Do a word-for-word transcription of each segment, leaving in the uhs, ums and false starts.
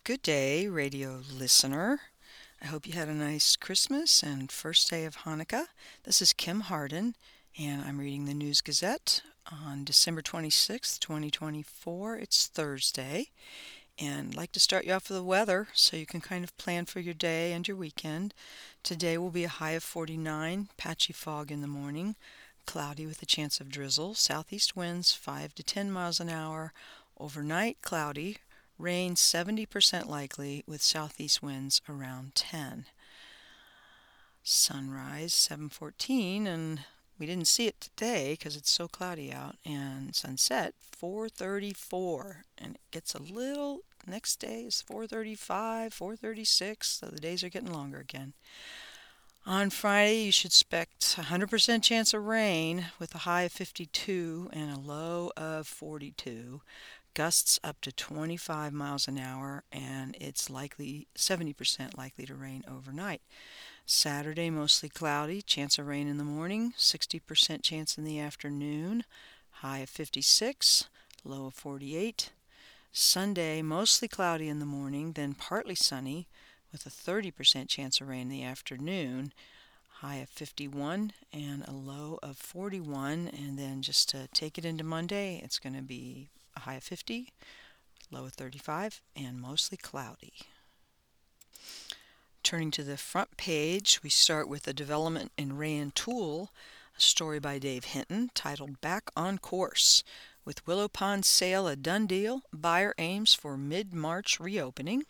Good day, radio listener. I hope you had a nice Christmas and first day of Hanukkah. This is Kim Harden, and I'm reading the News Gazette on December twenty-sixth, twenty twenty-four. It's Thursday, and I'd like to start you off with the weather so you can kind of plan for your day and your weekend. Today will be a high of forty-nine, patchy fog in the morning, cloudy with a chance of drizzle, southeast winds five to ten miles an hour, overnight cloudy, rain seventy percent likely with southeast winds around ten. Sunrise seven fourteen, and we didn't see it today because it's so cloudy out, and sunset four thirty-four, and it gets a little, next day is four thirty-five, four thirty-six, so the days are getting longer again. On Friday, you should expect one hundred percent chance of rain with a high of fifty-two and a low of forty-two. Gusts up to twenty-five miles an hour, and it's likely seventy percent likely to rain overnight. Saturday, mostly cloudy, chance of rain in the morning, sixty percent chance in the afternoon, high of fifty-six, low of forty-eight. Sunday, mostly cloudy in the morning, then partly sunny with a thirty percent chance of rain in the afternoon, high of fifty-one and a low of forty-one. And then just to take it into Monday, it's going to be a high of fifty, low of thirty-five, and mostly cloudy. Turning to the front page, we start with a development in Rantoul, a story by Dave Hinton titled Back on Course. With Willow Pond sale a done deal, buyer aims for mid-March reopening.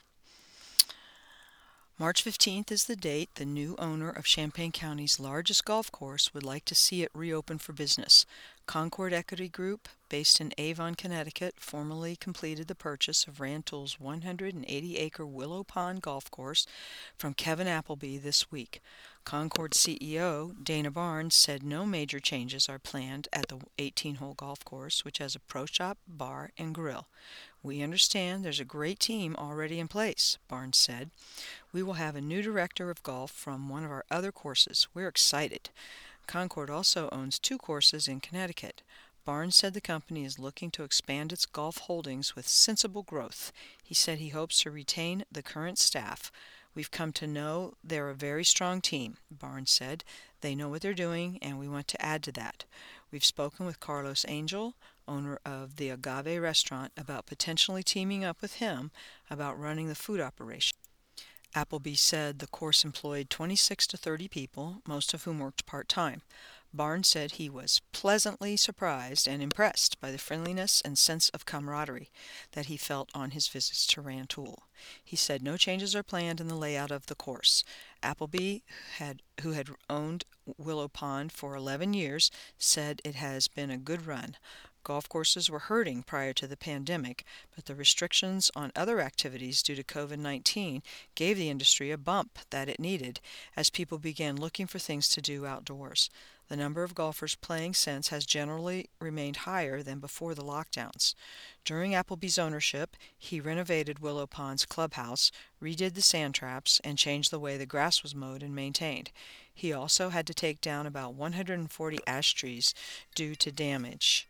March fifteenth is the date the new owner of Champaign County's largest golf course would like to see it reopen for business. Concord Equity Group, based in Avon, Connecticut, formally completed the purchase of Rantoul's one hundred eighty acre Willow Pond golf course from Kevin Appleby this week. Concord C E O Dana Barnes said no major changes are planned at the eighteen hole golf course, which has a pro shop, bar, and grill. We understand there's a great team already in place, Barnes said. We will have a new director of golf from one of our other courses. We're excited. Concord also owns two courses in Connecticut. Barnes said the company is looking to expand its golf holdings with sensible growth. He said he hopes to retain the current staff. We've come to know they're a very strong team, Barnes said. They know what they're doing, and we want to add to that. We've spoken with Carlos Angel, owner of the Agave restaurant, about potentially teaming up with him about running the food operation. Appleby said the course employed twenty-six to thirty people, most of whom worked part-time. Barnes said he was pleasantly surprised and impressed by the friendliness and sense of camaraderie that he felt on his visits to Rantoul. He said no changes are planned in the layout of the course. Appleby, had, who had owned Willow Pond for eleven years, said it has been a good run. Golf courses were hurting prior to the pandemic, but the restrictions on other activities due to covid nineteen gave the industry a bump that it needed as people began looking for things to do outdoors. The number of golfers playing since has generally remained higher than before the lockdowns. During Appleby's ownership, he renovated Willow Pond's clubhouse, redid the sand traps, and changed the way the grass was mowed and maintained. He also had to take down about one hundred forty ash trees due to damage.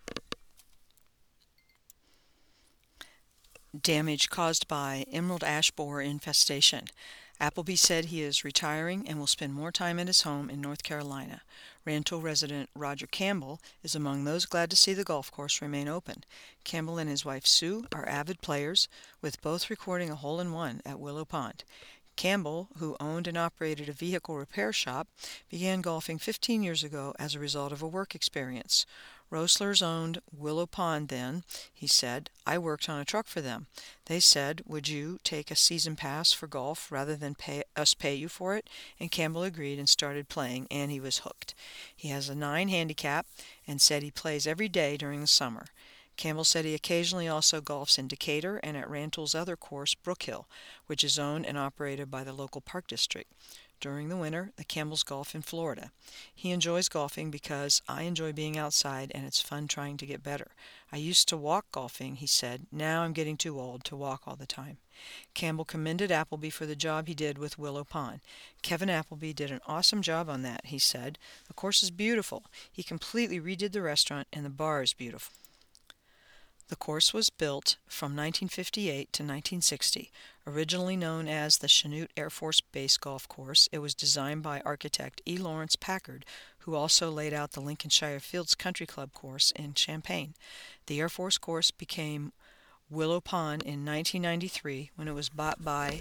damage caused by emerald ash borer infestation. Appleby said he is retiring and will spend more time at his home in North Carolina. Rantoul resident Roger Campbell is among those glad to see the golf course remain open. Campbell and his wife Sue are avid players, with both recording a hole-in-one at Willow Pond. Campbell, who owned and operated a vehicle repair shop, began golfing fifteen years ago as a result of a work experience. Roeslers owned Willow Pond then, he said. I worked on a truck for them. They said, would you take a season pass for golf rather than pay us pay you for it? And Campbell agreed and started playing, and he was hooked. He has a nine handicap and said he plays every day during the summer. Campbell said he occasionally also golfs in Decatur and at Rantoul's other course, Brookhill, which is owned and operated by the local park district. During the winter, the Campbells golf in Florida. He enjoys golfing because I enjoy being outside and it's fun trying to get better. I used to walk golfing, he said. Now I'm getting too old to walk all the time. Campbell commended Appleby for the job he did with Willow Pond. Kevin Appleby did an awesome job on that, he said. The course is beautiful. He completely redid the restaurant and the bar is beautiful. The course was built from nineteen fifty-eight to nineteen sixty. Originally known as the Chanute Air Force Base Golf Course, it was designed by architect E. Lawrence Packard, who also laid out the Lincolnshire Fields Country Club course in Champaign. The Air Force course became Willow Pond in nineteen ninety-three when it was bought by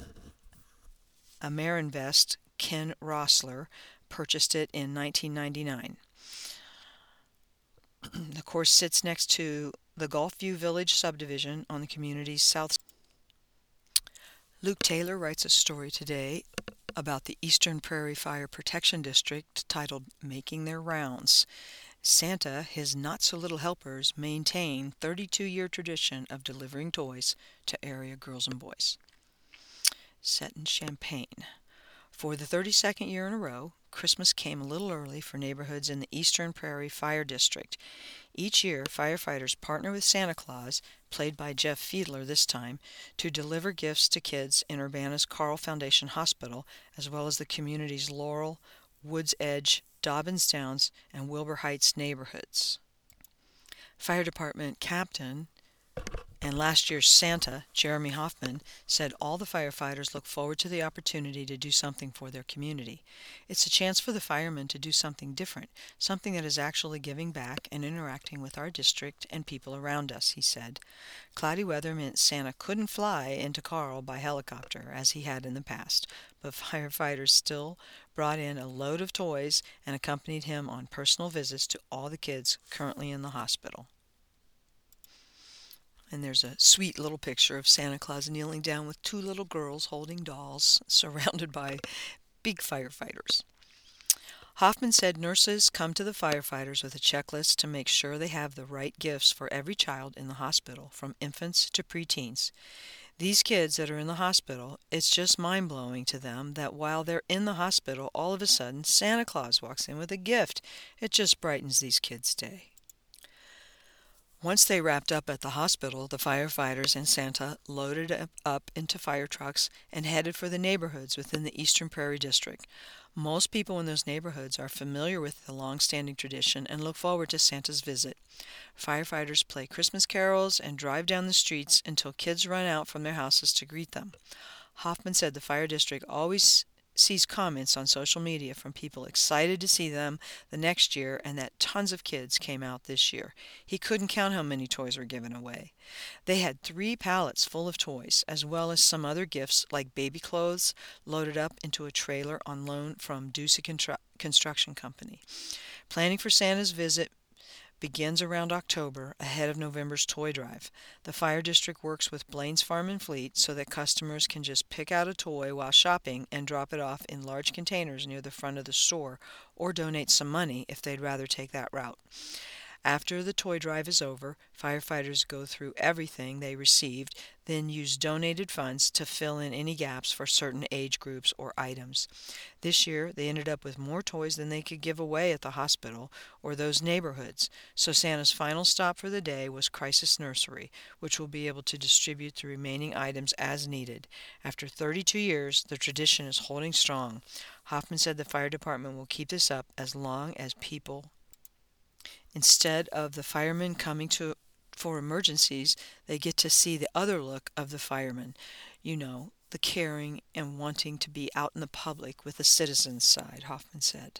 Amerinvest. Ken Rossler purchased it in nineteen ninety-nine. The course sits next to the Gulfview Village subdivision on the community's south. Luke Taylor writes a story today about the Eastern Prairie Fire Protection District titled Making Their Rounds. Santa, his not-so-little helpers, maintain thirty-two-year tradition of delivering toys to area girls and boys. Set in Champaign. For the thirty-second year in a row, Christmas came a little early for neighborhoods in the Eastern Prairie Fire District. Each year, firefighters partner with Santa Claus, played by Jeff Fiedler this time, to deliver gifts to kids in Urbana's Carl Foundation Hospital, as well as the community's Laurel, Woods Edge, Dobbins Downs, and Wilbur Heights neighborhoods. Fire Department Captain and last year's Santa, Jeremy Hoffman, said all the firefighters look forward to the opportunity to do something for their community. It's a chance for the firemen to do something different, something that is actually giving back and interacting with our district and people around us, he said. Cloudy weather meant Santa couldn't fly into Carl by helicopter, as he had in the past, but firefighters still brought in a load of toys and accompanied him on personal visits to all the kids currently in the hospital. And there's a sweet little picture of Santa Claus kneeling down with two little girls holding dolls, surrounded by big firefighters. Hoffman said nurses come to the firefighters with a checklist to make sure they have the right gifts for every child in the hospital, from infants to preteens. These kids that are in the hospital, it's just mind-blowing to them that while they're in the hospital, all of a sudden Santa Claus walks in with a gift. It just brightens these kids' day. Once they wrapped up at the hospital, the firefighters and Santa loaded up into fire trucks and headed for the neighborhoods within the Eastern Prairie District. Most people in those neighborhoods are familiar with the long-standing tradition and look forward to Santa's visit. Firefighters play Christmas carols and drive down the streets until kids run out from their houses to greet them. Hoffman said the fire district always sees comments on social media from people excited to see them the next year, and that tons of kids came out this year. He couldn't count how many toys were given away. They had three pallets full of toys, as well as some other gifts like baby clothes loaded up into a trailer on loan from Ducey Constru- Construction Company. Planning for Santa's visit begins around October, ahead of November's toy drive. The fire district works with Blaine's Farm and Fleet so that customers can just pick out a toy while shopping and drop it off in large containers near the front of the store, or donate some money if they'd rather take that route. After the toy drive is over, firefighters go through everything they received, then use donated funds to fill in any gaps for certain age groups or items. This year, they ended up with more toys than they could give away at the hospital or those neighborhoods, so Santa's final stop for the day was Crisis Nursery, which will be able to distribute the remaining items as needed. After thirty-two years, the tradition is holding strong. Hoffman said the fire department will keep this up as long as people. Instead of the firemen coming to for emergencies, they get to see the other look of the firemen. You know, the caring and wanting to be out in the public with the citizens side, Hoffman said.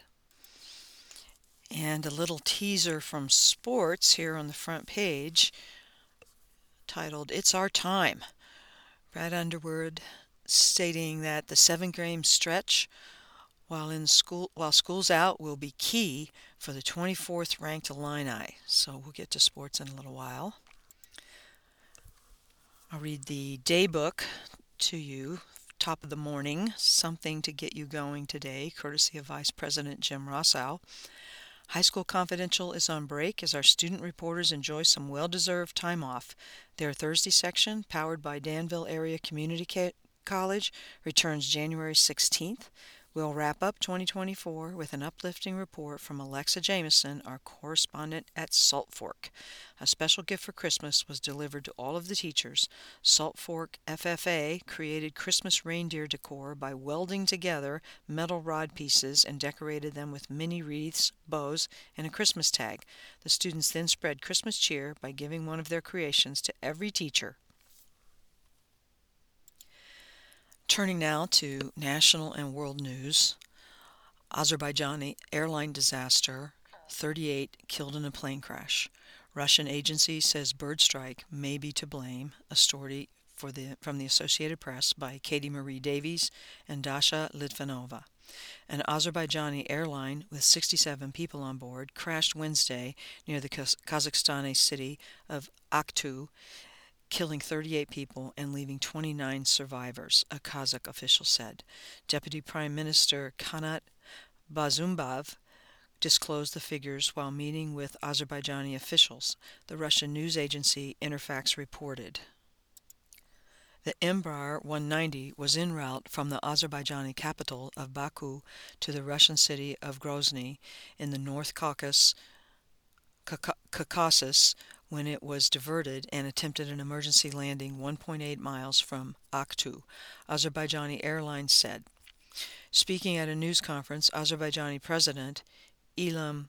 And a little teaser from sports here on the front page, titled, "It's Our Time." Brad Underwood stating that the seven-game stretch while in school while school's out will be key for the twenty-fourth ranked Illini. So we'll get to sports in a little while. I'll read the day book to you, top of the morning, something to get you going today, courtesy of Vice President Jim Rossow. High School Confidential is on break as our student reporters enjoy some well-deserved time off. Their Thursday section, powered by Danville Area Community College, returns January sixteenth. We'll wrap up twenty twenty-four with an uplifting report from Alexa Jameson, our correspondent at Salt Fork. A special gift for Christmas was delivered to all of the teachers. Salt Fork F F A created Christmas reindeer decor by welding together metal rod pieces and decorated them with mini wreaths, bows, and a Christmas tag. The students then spread Christmas cheer by giving one of their creations to every teacher. Turning now to national and world news. Azerbaijani airline disaster, thirty-eight killed in a plane crash. Russian agency says bird strike may be to blame, a story for the, from the Associated Press by Katie Marie Davies and Dasha Litvinova. An Azerbaijani airline with sixty-seven people on board crashed Wednesday near the Kazakhstani city of Aktu, killing thirty-eight people and leaving twenty-nine survivors, a Kazakh official said. Deputy Prime Minister Kanat Bazumbav disclosed the figures while meeting with Azerbaijani officials, the Russian news agency Interfax reported. The Embraer one ninety was en route from the Azerbaijani capital of Baku to the Russian city of Grozny in the North Caucasus, Caucasus when it was diverted and attempted an emergency landing one point eight miles from Aktu, Azerbaijani Airlines said. Speaking at a news conference, Azerbaijani President Ilham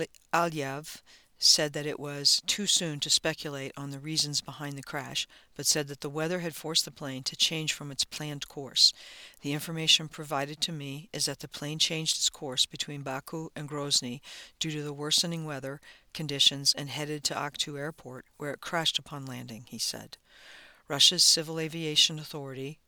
Aliyev said that it was too soon to speculate on the reasons behind the crash, but said that the weather had forced the plane to change from its planned course. The information provided to me is that the plane changed its course between Baku and Grozny due to the worsening weather conditions and headed to Aktu Airport, where it crashed upon landing, he said. Russia's Civil Aviation Authority,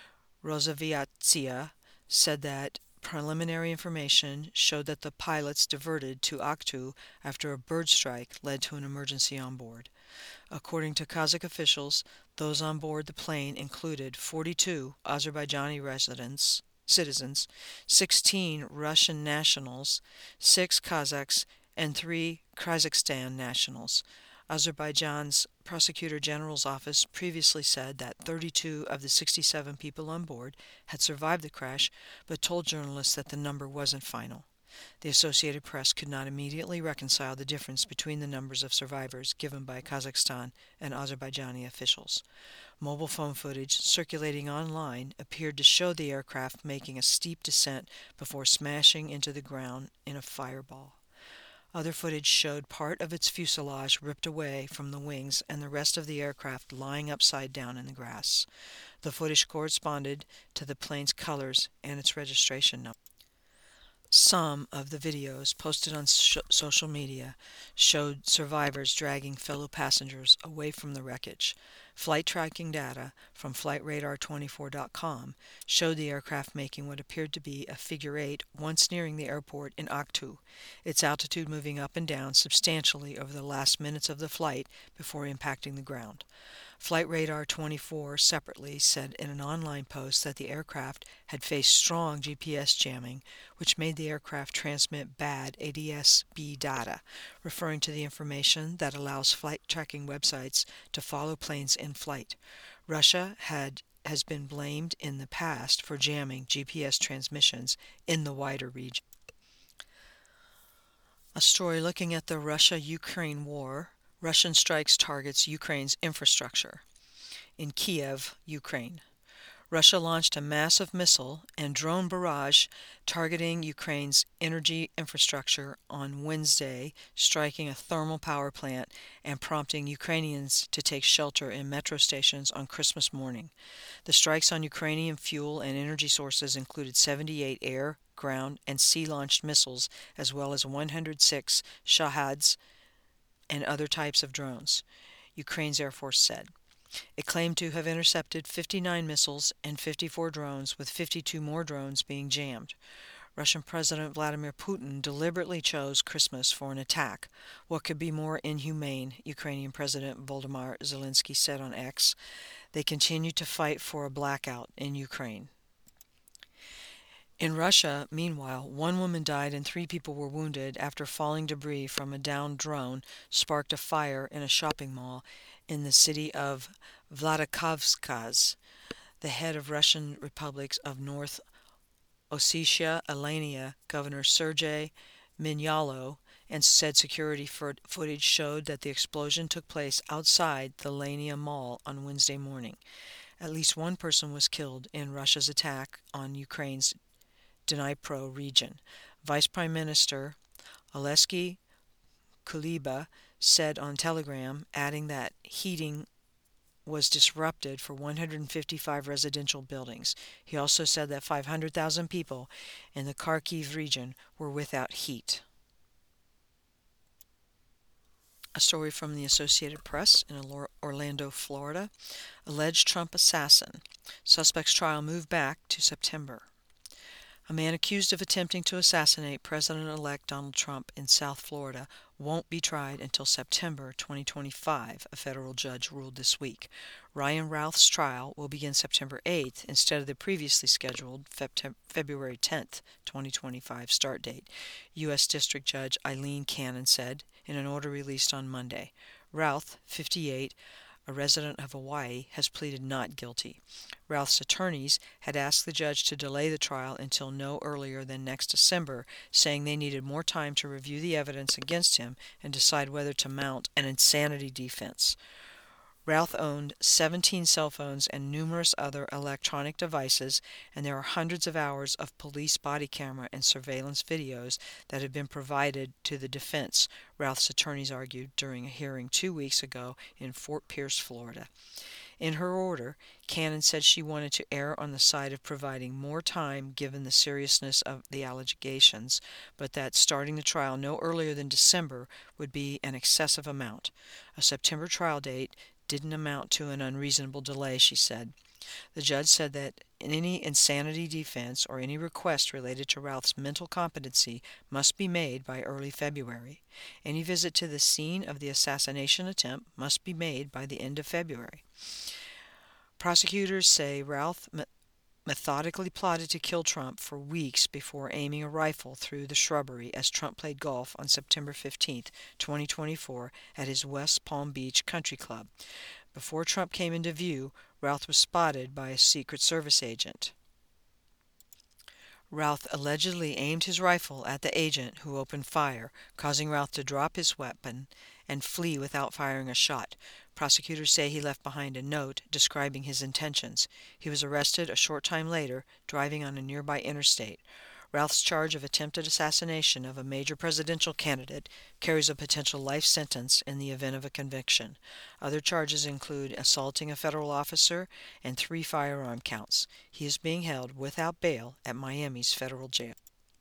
Rosaviatsia, said that preliminary information showed that the pilots diverted to Aktu after a bird strike led to an emergency on board. According to Kazakh officials, those on board the plane included forty-two Azerbaijani residents, citizens, sixteen Russian nationals, six Kazakhs, and three Kazakhstan nationals. Azerbaijan's Prosecutor General's office previously said that thirty-two of the sixty-seven people on board had survived the crash, but told journalists that the number wasn't final. The Associated Press could not immediately reconcile the difference between the numbers of survivors given by Kazakhstan and Azerbaijani officials. Mobile phone footage circulating online appeared to show the aircraft making a steep descent before smashing into the ground in a fireball. Other footage showed part of its fuselage ripped away from the wings and the rest of the aircraft lying upside down in the grass. The footage corresponded to the plane's colors and its registration number. Some of the videos posted on sh- social media showed survivors dragging fellow passengers away from the wreckage. Flight tracking data from flight radar twenty-four dot com showed the aircraft making what appeared to be a figure eight once nearing the airport in Aktu, its altitude moving up and down substantially over the last minutes of the flight before impacting the ground. Flight radar twenty-four separately said in an online post that the aircraft had faced strong G P S jamming, which made the aircraft transmit bad A D S B data, referring to the information that allows flight tracking websites to follow planes in flight. Russia had has been blamed in the past for jamming G P S transmissions in the wider region. A story looking at the Russia-Ukraine war. Russian strikes targets Ukraine's infrastructure. In Kiev, Ukraine, Russia launched a massive missile and drone barrage targeting Ukraine's energy infrastructure on Wednesday, striking a thermal power plant and prompting Ukrainians to take shelter in metro stations on Christmas morning. The strikes on Ukrainian fuel and energy sources included seventy-eight air, ground, and sea-launched missiles, as well as one hundred six Shahads and other types of drones, Ukraine's Air Force said. It claimed to have intercepted fifty-nine missiles and fifty-four drones, with fifty-two more drones being jammed. Russian President Vladimir Putin deliberately chose Christmas for an attack. What could be more inhumane, Ukrainian President Volodymyr Zelensky said on X. They continue to fight for a blackout in Ukraine. In Russia, meanwhile, one woman died and three people were wounded after falling debris from a downed drone sparked a fire in a shopping mall in the city of Vladikavkaz, the head of Russian republics of North Ossetia Alania Governor Sergei Minyalo, and said security footage showed that the explosion took place outside the Lania Mall on Wednesday morning. At least one person was killed in Russia's attack on Ukraine's Dnipro region. Vice Prime Minister Oleksiy Kuleba said on Telegram, adding that heating was disrupted for one hundred fifty-five residential buildings. He also said that five hundred thousand people in the Kharkiv region were without heat. A story from the Associated Press in Orlando, Florida. Alleged Trump assassin. Suspect's trial moved back to September. A man accused of attempting to assassinate President-elect Donald Trump in South Florida won't be tried until September twenty twenty-five, a federal judge ruled this week. Ryan Routh's trial will begin September eighth instead of the previously scheduled February tenth, twenty twenty-five start date, U S District Judge Eileen Cannon said in an order released on Monday. Routh, fifty-eight, a resident of Hawaii, has pleaded not guilty. Routh's attorneys had asked the judge to delay the trial until no earlier than next December, saying they needed more time to review the evidence against him and decide whether to mount an insanity defense. Routh owned seventeen cell phones and numerous other electronic devices, and there are hundreds of hours of police body camera and surveillance videos that have been provided to the defense, Routh's attorneys argued during a hearing two weeks ago in Fort Pierce, Florida. In her order, Cannon said she wanted to err on the side of providing more time given the seriousness of the allegations, but that starting the trial no earlier than December would be an excessive amount. A September trial date didn't amount to an unreasonable delay, she said. The judge said that any insanity defense or any request related to Routh's mental competency must be made by early February. Any visit to the scene of the assassination attempt must be made by the end of February. Prosecutors say Routh me- methodically plotted to kill Trump for weeks before aiming a rifle through the shrubbery as Trump played golf on September fifteenth, twenty twenty-four at his West Palm Beach country club. Before Trump came into view, Routh was spotted by a Secret Service agent. Routh allegedly aimed his rifle at the agent, who opened fire, causing Routh to drop his weapon and flee without firing a shot. Prosecutors say he left behind a note describing his intentions. He was arrested a short time later, driving on a nearby interstate. Routh's charge of attempted assassination of a major presidential candidate carries a potential life sentence in the event of a conviction. Other charges include assaulting a federal officer and three firearm counts. He is being held without bail at Miami's federal jail.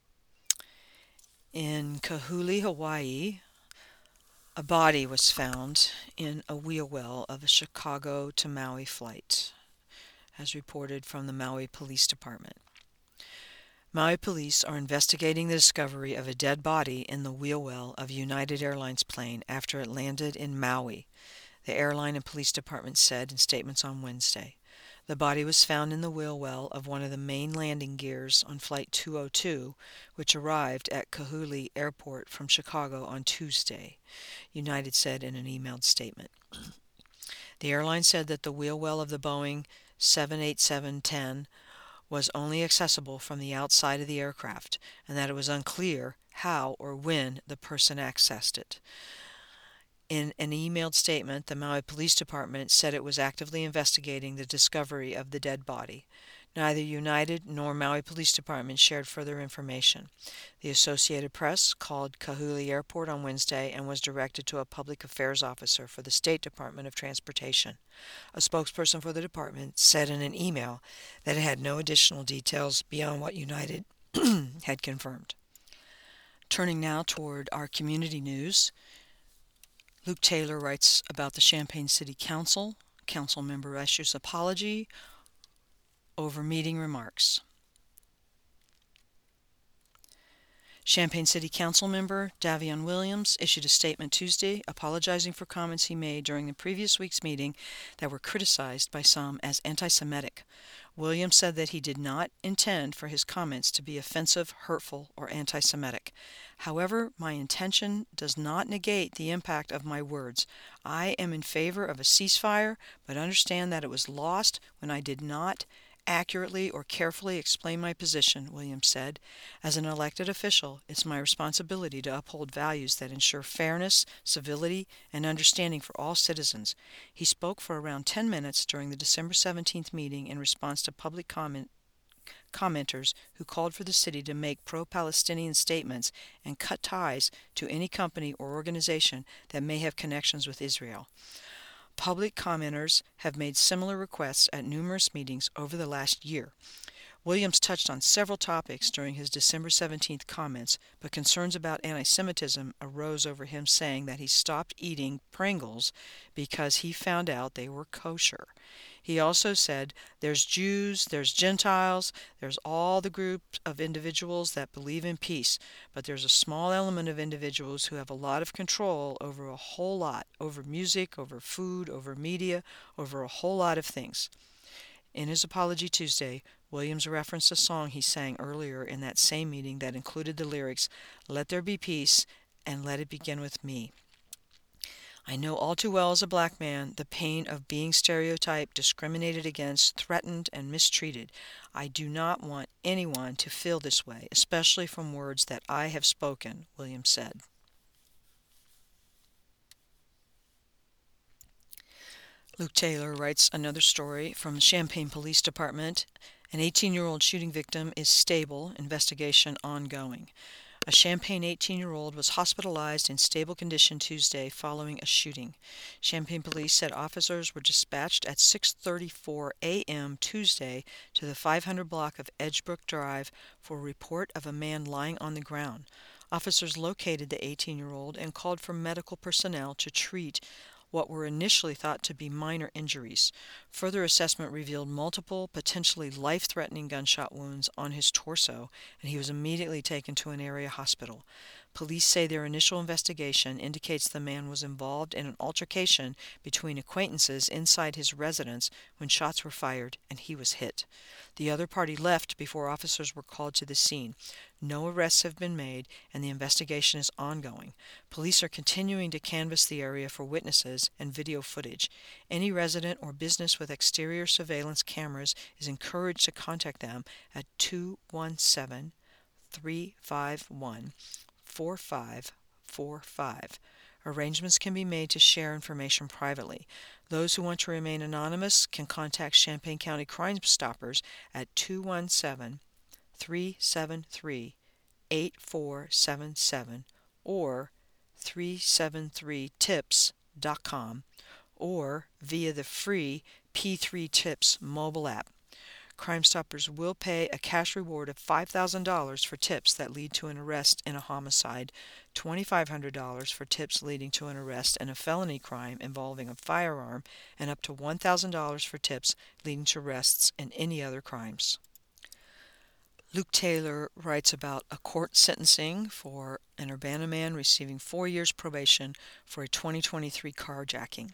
In Kahului, Hawaii, a body was found in a wheel well of a Chicago to Maui flight, as reported from the Maui Police Department. Maui police are investigating the discovery of a dead body in the wheel well of a United Airlines plane after it landed in Maui, the airline and police department said in statements on Wednesday. The body was found in the wheel well of one of the main landing gears on Flight two oh two, which arrived at Kahului Airport from Chicago on Tuesday, United said in an emailed statement. The airline said that the wheel well of the Boeing seven eighty-seven ten was only accessible from the outside of the aircraft, and that it was unclear how or when the person accessed it. In an emailed statement, the Maui Police Department said it was actively investigating the discovery of the dead body. Neither United nor Maui Police Department shared further information. The Associated Press called Kahului Airport on Wednesday and was directed to a public affairs officer for the State Department of Transportation. A spokesperson for the department said in an email that it had no additional details beyond what United had confirmed. Turning now toward our community news, Luke Taylor writes about the Champaign City Council. Council member issues apology over meeting remarks. Champaign City Council member Davion Williams issued a statement Tuesday apologizing for comments he made during the previous week's meeting that were criticized by some as anti-Semitic. Williams said that he did not intend for his comments to be offensive, hurtful, or anti-Semitic. However, my intention does not negate the impact of my words. I am in favor of a ceasefire, but understand that it was lost when I did not accurately or carefully explain my position," Williams said. "As an elected official, it's my responsibility to uphold values that ensure fairness, civility, and understanding for all citizens." He spoke for around ten minutes during the December seventeenth meeting in response to public comment commenters who called for the city to make pro-Palestinian statements and cut ties to any company or organization that may have connections with Israel. Public commenters have made similar requests at numerous meetings over the last year. Williams touched on several topics during his December seventeenth comments, but concerns about anti-Semitism arose over him saying that he stopped eating Pringles because he found out they were kosher. He also said, "There's Jews, there's Gentiles, there's all the group of individuals that believe in peace, but there's a small element of individuals who have a lot of control over a whole lot, over music, over food, over media, over a whole lot of things." In his apology Tuesday, Williams referenced a song he sang earlier in that same meeting that included the lyrics, "Let there be peace, and let it begin with me." "I know all too well as a black man the pain of being stereotyped, discriminated against, threatened, and mistreated. I do not want anyone to feel this way, especially from words that I have spoken," Williams said. Luke Taylor writes another story from the Champaign Police Department. An eighteen-year-old shooting victim is stable, investigation ongoing. A Champaign eighteen-year-old was hospitalized in stable condition Tuesday following a shooting. Champaign police said officers were dispatched at six thirty-four a.m. Tuesday to the five hundred block of Edgebrook Drive for a report of a man lying on the ground. Officers located the eighteen-year-old and called for medical personnel to treat what were initially thought to be minor injuries. Further assessment revealed multiple, potentially life-threatening gunshot wounds on his torso, and he was immediately taken to an area hospital. Police say their initial investigation indicates the man was involved in an altercation between acquaintances inside his residence when shots were fired and he was hit. The other party left before officers were called to the scene. No arrests have been made, and the investigation is ongoing. Police are continuing to canvass the area for witnesses and video footage. Any resident or business with exterior surveillance cameras is encouraged to contact them at two one seven, three five one, four five four five. Arrangements can be made to share information privately. Those who want to remain anonymous can contact Champaign County Crime Stoppers at two one seven, three seven three, eight four seven seven or three seven three tips dot com or via the free P three Tips mobile app. Crime Stoppers will pay a cash reward of five thousand dollars for tips that lead to an arrest in a homicide, two thousand five hundred dollars for tips leading to an arrest in a felony crime involving a firearm, and up to one thousand dollars for tips leading to arrests in any other crimes. Luke Taylor writes about a court sentencing for an Urbana man receiving four years probation for a twenty twenty-three carjacking.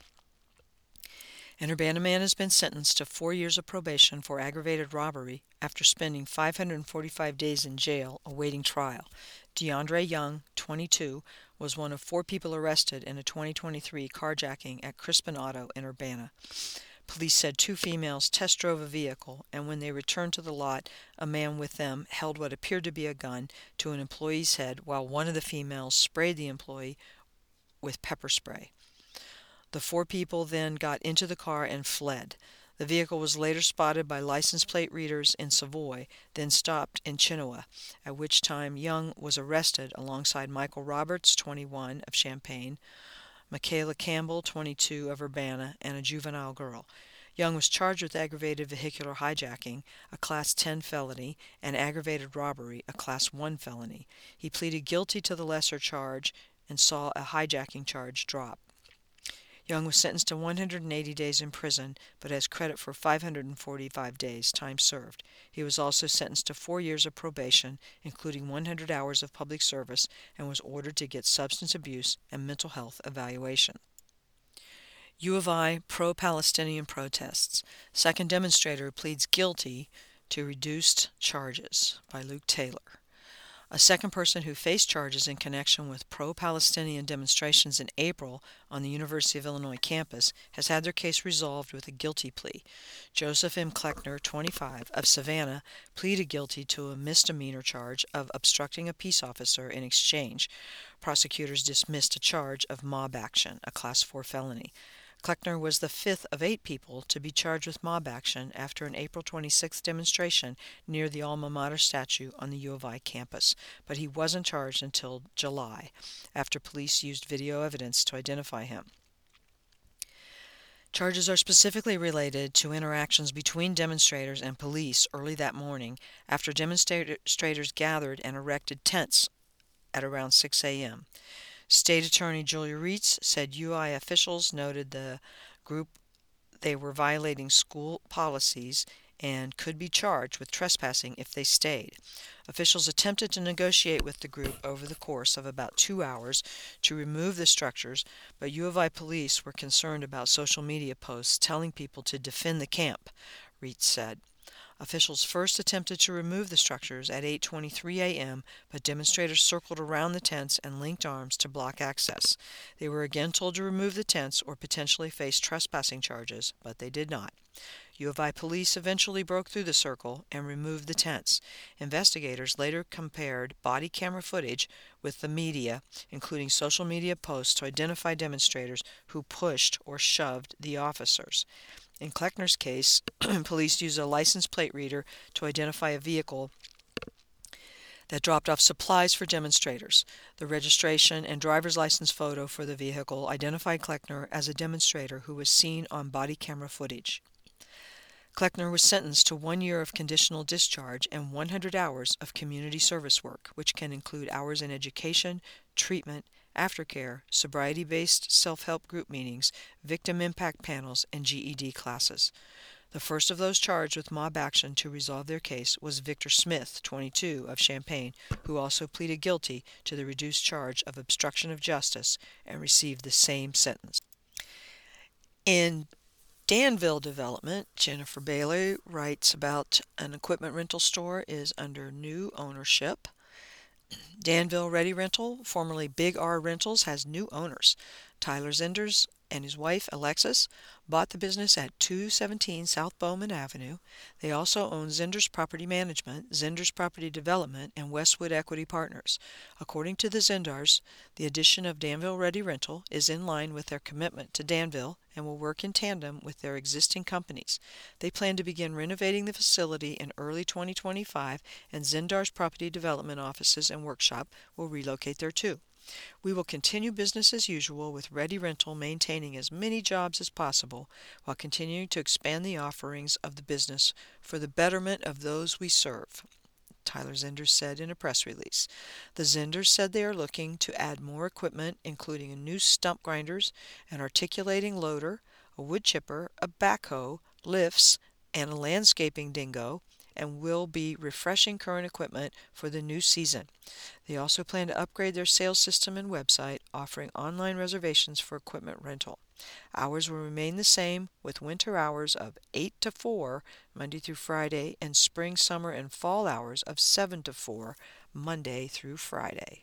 An Urbana man has been sentenced to four years of probation for aggravated robbery after spending five hundred forty-five days in jail awaiting trial. DeAndre Young, twenty-two, was one of four people arrested in a twenty twenty-three carjacking at Crispin Auto in Urbana. Police said two females test drove a vehicle, and when they returned to the lot, a man with them held what appeared to be a gun to an employee's head, while one of the females sprayed the employee with pepper spray. The four people then got into the car and fled. The vehicle was later spotted by license plate readers in Savoy, then stopped in Chinoa, at which time Young was arrested alongside Michael Roberts, twenty-one, of Champaign, Michaela Campbell, twenty-two, of Urbana, and a juvenile girl. Young was charged with aggravated vehicular hijacking, a Class ten felony, and aggravated robbery, a Class one felony. He pleaded guilty to the lesser charge and saw a hijacking charge drop. Young was sentenced to one hundred eighty days in prison, but has credit for five hundred forty-five days time served. He was also sentenced to four years of probation, including one hundred hours of public service, and was ordered to get substance abuse and mental health evaluation. U of I pro-Palestinian protests. Second demonstrator pleads guilty to reduced charges, by Luke Taylor. A second person who faced charges in connection with pro-Palestinian demonstrations in April on the University of Illinois campus has had their case resolved with a guilty plea. Joseph M. Kleckner, twenty-five, of Savannah, pleaded guilty to a misdemeanor charge of obstructing a peace officer in exchange. Prosecutors dismissed a charge of mob action, a Class four felony. Kleckner was the fifth of eight people to be charged with mob action after an April twenty-sixth demonstration near the alma mater statue on the U of I campus, but he wasn't charged until July, after police used video evidence to identify him. Charges are specifically related to interactions between demonstrators and police early that morning after demonstrators gathered and erected tents at around six a.m. State Attorney Julia Reitz said U I officials noted the group they were violating school policies and could be charged with trespassing if they stayed. Officials attempted to negotiate with the group over the course of about two hours to remove the structures, but U of I police were concerned about social media posts telling people to defend the camp, Reitz said. Officials first attempted to remove the structures at eight twenty-three a.m., but demonstrators circled around the tents and linked arms to block access. They were again told to remove the tents or potentially face trespassing charges, but they did not. U of I police eventually broke through the circle and removed the tents. Investigators later compared body camera footage with the media, including social media posts, to identify demonstrators who pushed or shoved the officers. In Kleckner's case, police used a license plate reader to identify a vehicle that dropped off supplies for demonstrators. The registration and driver's license photo for the vehicle identified Kleckner as a demonstrator who was seen on body camera footage. Kleckner was sentenced to one year of conditional discharge and one hundred hours of community service work, which can include hours in education, treatment, aftercare, sobriety-based self-help group meetings, victim impact panels, and G E D classes. The first of those charged with mob action to resolve their case was Victor Smith, twenty-two, of Champaign, who also pleaded guilty to the reduced charge of obstruction of justice and received the same sentence. In Danville development, Jennifer Bailey writes about an equipment rental store is under new ownership. Danville Ready Rental, formerly Big R Rentals, has new owners. Tyler Zinders and his wife, Alexis, bought the business at two seventeen South Bowman Avenue. They also own Zinders Property Management, Zinders Property Development, and Westwood Equity Partners. According to the Zinders, the addition of Danville Ready Rental is in line with their commitment to Danville and will work in tandem with their existing companies. They plan to begin renovating the facility in early twenty twenty-five, and Zinders Property Development offices and workshop will relocate there too. We will continue business as usual with Ready Rental maintaining as many jobs as possible while continuing to expand the offerings of the business for the betterment of those we serve, Tyler Zinders said in a press release. The Zinders said they are looking to add more equipment, including a new stump grinders, an articulating loader, a wood chipper, a backhoe, lifts, and a landscaping dingo, and will be refreshing current equipment for the new season. They also plan to upgrade their sales system and website, offering online reservations for equipment rental. Hours will remain the same, with winter hours of eight to four, Monday through Friday, and spring, summer, and fall hours of seven to four, Monday through Friday.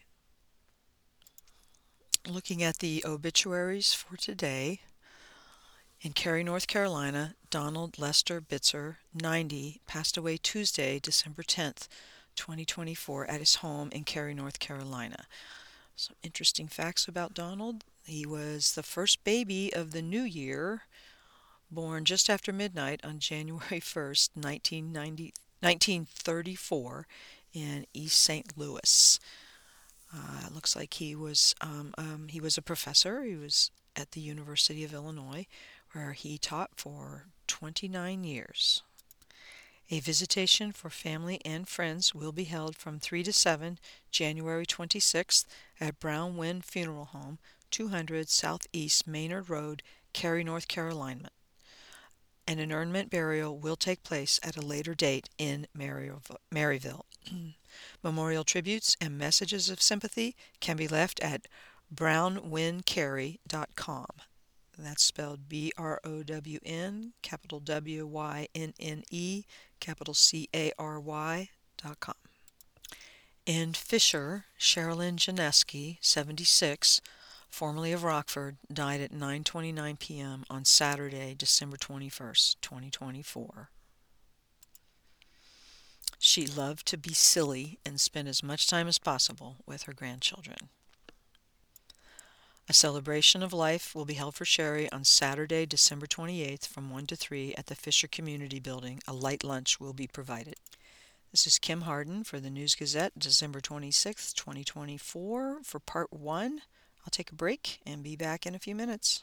Looking at the obituaries for today, in Cary, North Carolina, Donald Lester Bitzer, ninety, passed away Tuesday, December tenth, twenty twenty-four, at his home in Cary, North Carolina. Some interesting facts about Donald. He was the first baby of the new year, born just after midnight on January first, nineteen thirty-four, in East Saint Louis. Uh, it looks like he was um, um, he was a professor. He was at the University of Illinois, where he taught for twenty-nine years. A visitation for family and friends will be held from three to seven, January twenty-sixth, at Brown Wynn Funeral Home, two hundred Southeast Maynard Road, Cary, North Carolina. An interment burial will take place at a later date in Maryville. Memorial tributes and messages of sympathy can be left at brown wynn cary dot com. That's spelled B R O W N, capital W Y N N E, capital C A R Y dot com. In Fisher, Sherilyn Janeski, seventy-six, formerly of Rockford, died at nine twenty-nine p m on Saturday, December twenty-first, twenty twenty-four. She loved to be silly and spend as much time as possible with her grandchildren. A celebration of life will be held for Sherry on Saturday, December twenty-eighth from one to three at the Fisher Community Building. A light lunch will be provided. This is Kim Harden for the News Gazette, December twenty-sixth, twenty twenty-four, for part one. I'll take a break and be back in a few minutes.